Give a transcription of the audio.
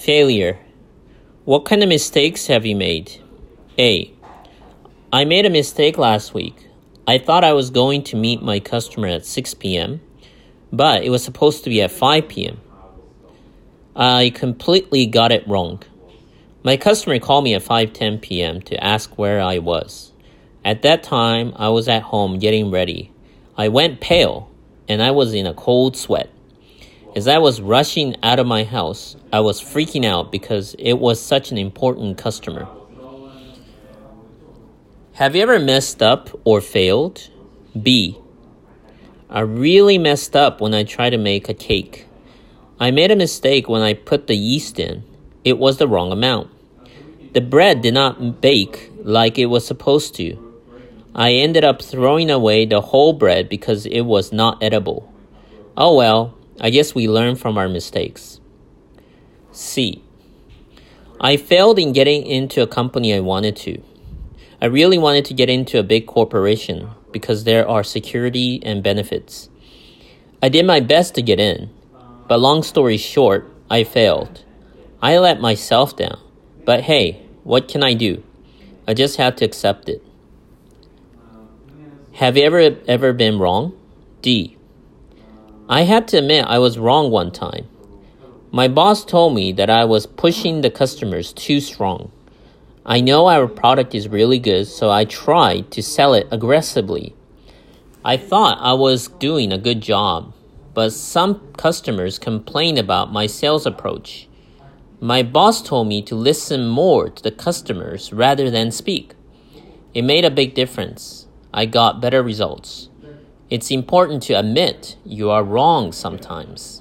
Failure. What kind of mistakes have you made? A. I made a mistake last week. I thought I was going to meet my customer at 6 p.m., but it was supposed to be at 5 p.m. I completely got it wrong. My customer called me at 5:10 p.m. to ask where I was. At that time, I was at home getting ready. I went pale, and I was in a cold sweat. As I was rushing out of my house, I was freaking out because it was such an important customer. Have you ever messed up or failed? B. I really messed up when I tried to make a cake. I made a mistake when I put the yeast in. It was the wrong amount. The bread did not bake like it was supposed to. I ended up throwing away the whole bread because it was not edible. Oh well, I guess we learn from our mistakes. C. I failed in getting into a company I wanted to. I really wanted to get into a big corporation because there are security and benefits. I did my best to get in, but long story short, I failed. I let myself down, but hey, what can I do? I just have to accept it. Have you ever been wrong? D. I had to admit I was wrong one time. My boss told me that I was pushing the customers too strong. I know our product is really good, so I tried to sell it aggressively. I thought I was doing a good job, but some customers complained about my sales approach. My boss told me to listen more to the customers rather than speak. It made a big difference. I got better results. It's important to admit you are wrong sometimes.